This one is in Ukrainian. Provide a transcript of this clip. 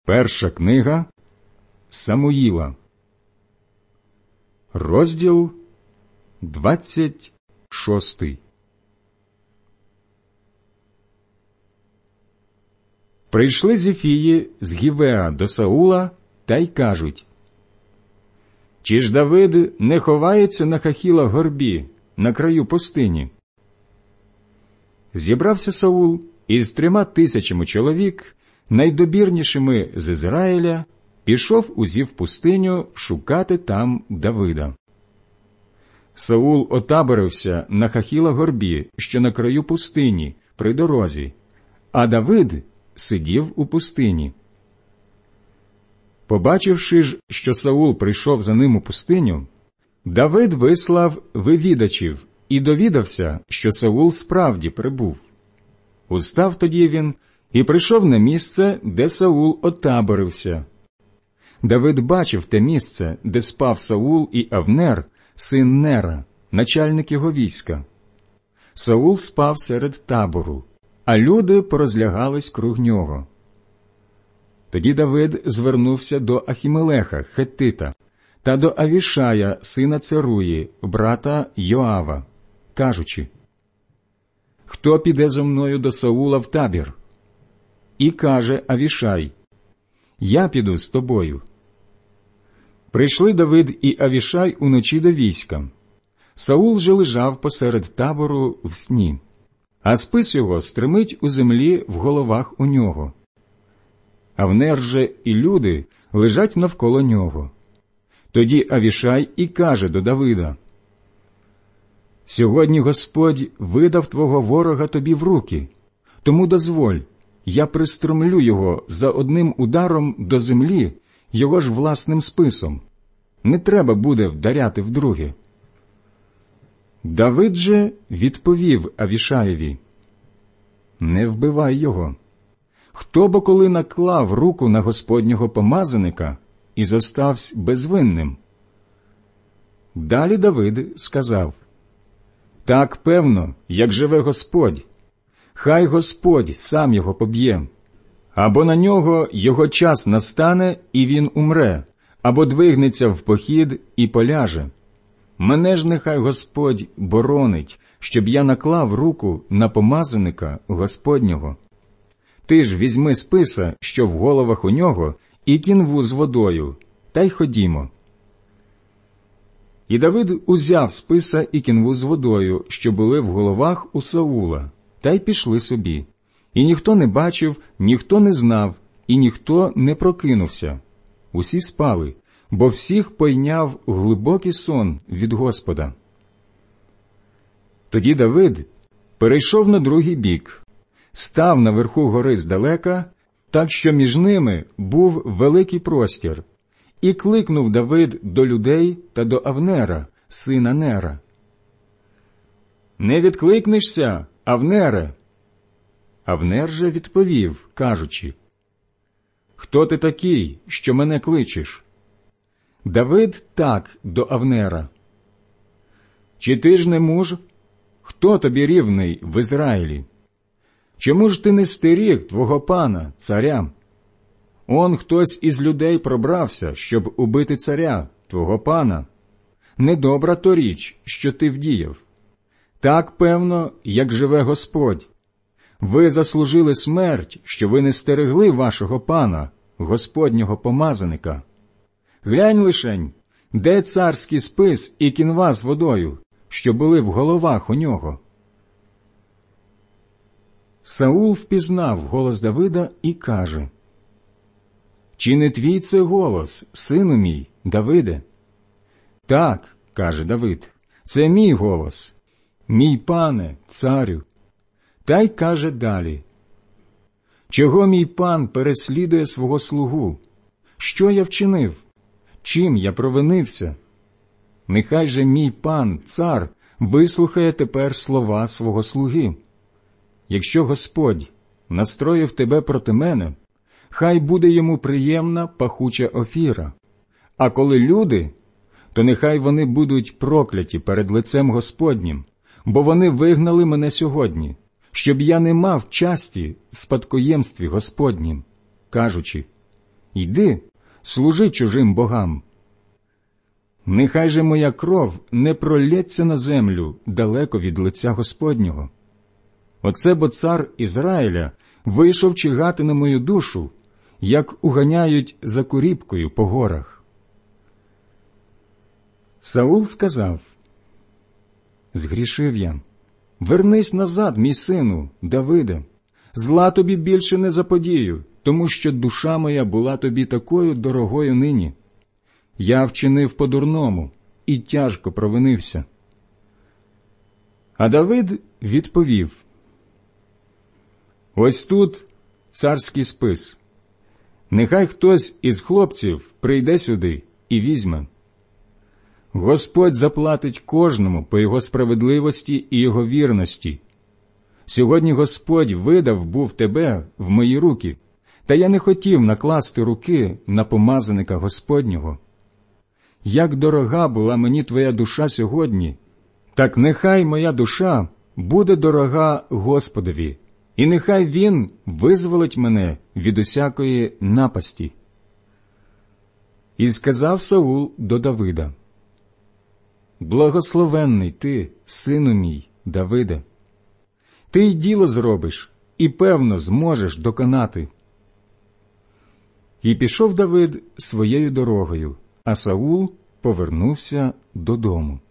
Перша книга Самуїла, розділ 26. Прийшли Зефії з Гівеа до Саула та й кажуть: «Чи ж Давид не ховається на Хахіла горбі, на краю пустині?» Зібрався Саул із 3000 чоловік, найдобірнішими з Ізраїля, пішов узів пустиню шукати там Давида. Саул отаборився на Хахіла горбі, що на краю пустині, при дорозі, а Давид сидів у пустині. Побачивши ж, що Саул прийшов за ним у пустиню, Давид вислав вивідачів і довідався, що Саул справді прибув. Устав тоді він і прийшов на місце, де Саул отаборився. Давид бачив те місце, де спав Саул і Авнер, син Нера, начальник його війська. Саул спав серед табору, а люди порозлягались круг нього. Тоді Давид звернувся до Ахімелеха, хеттита, та до Авішая, сина Церуї, брата Йоава, кажучи: «Хто піде зо мною до Саула в табір?» І каже Авішай: «Я піду з тобою». Прийшли Давид і Авішай уночі до війська. Саул же лежав посеред табору в сні, а спис його стримить у землі в головах у нього. Авнер же і люди лежать навколо нього. Тоді Авішай і каже до Давида: «Сьогодні Господь видав твого ворога тобі в руки, тому дозволь, я пристромлю його за одним ударом до землі, його ж власним списом. Не треба буде вдаряти вдруге». Давид же відповів Авішаєві: «Не вбивай його. Хто бо коли наклав руку на Господнього помазаника і зоставсь безвинним?» Далі Давид сказав: «Так певно, як живе Господь, хай Господь сам його поб'є. Або на нього його час настане, і він умре, або двигнеться в похід і поляже. Мене ж нехай Господь боронить, щоб я наклав руку на помазаника Господнього. Ти ж візьми списа, що в головах у нього, і кінву з водою, та й ходімо». І Давид узяв списа і кінву з водою, що були в головах у Саула, та й пішли собі. І ніхто не бачив, ніхто не знав, і ніхто не прокинувся. Усі спали, бо всіх пойняв глибокий сон від Господа. Тоді Давид перейшов на другий бік, став наверху гори здалека, так що між ними був великий простір, і кликнув Давид до людей та до Авнера, сина Нера: «Не відкликнешся, Авнере?» Авнер же відповів, кажучи: «Хто ти такий, що мене кличеш?» Давид так до Авнера: «Чи ти ж не муж? Хто тобі рівний в Ізраїлі? Чому ж ти не стеріг твого пана, царя? Он хтось із людей пробрався, щоб убити царя, твого пана. Недобра то річ, що ти вдіяв. Так певно, як живе Господь. Ви заслужили смерть, що ви не стерегли вашого пана, Господнього помазаника. Глянь лишень, де царський спис і кінва з водою, що були в головах у нього?» Саул впізнав голос Давида і каже: «Чи не твій це голос, сину мій, Давиде?» «Так, – каже Давид, – це мій голос, мій пане, царю». Та й каже далі: «Чого мій пан переслідує свого слугу? Що я вчинив? Чим я провинився? Нехай же мій пан, цар, вислухає тепер слова свого слуги. Якщо Господь настроїв тебе проти мене, хай буде йому приємна пахуча офіра. А коли люди, то нехай вони будуть прокляті перед лицем Господнім, бо вони вигнали мене сьогодні, щоб я не мав часті в спадкоємстві Господнім, кажучи: Йди, служи чужим богам. Нехай же моя кров не пролється на землю далеко від лиця Господнього. Оце бо цар Ізраїля вийшов чигати на мою душу, як уганяють за куріпкою по горах. Саул сказав: згрішив я. Вернись назад, мій сину, Давиде. Зла тобі більше не заподію, тому що душа моя була тобі такою дорогою нині. Я вчинив по-дурному і тяжко провинився. А Давид відповів: ось тут царський спис. Нехай хтось із хлопців прийде сюди і візьме. Господь заплатить кожному по його справедливості і його вірності. Сьогодні Господь видав був тебе в мої руки, та я не хотів накласти руки на помазаника Господнього. Як дорога була мені твоя душа сьогодні, так нехай моя душа буде дорога Господові, і нехай Він визволить мене від усякої напасті. І сказав Саул до Давида: благословенний ти, сину мій, Давиде. Ти й діло зробиш, і, певно, зможеш доконати. І пішов Давид своєю дорогою, а Саул повернувся додому.